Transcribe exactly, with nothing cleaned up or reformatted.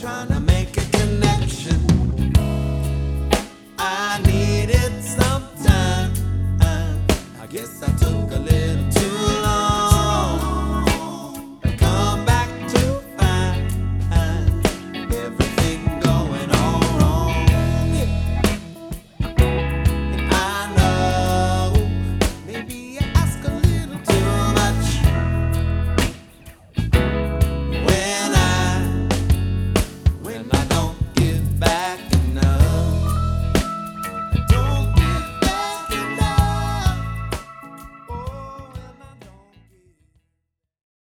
trying to make a connection. I needed some time. I guess I took a little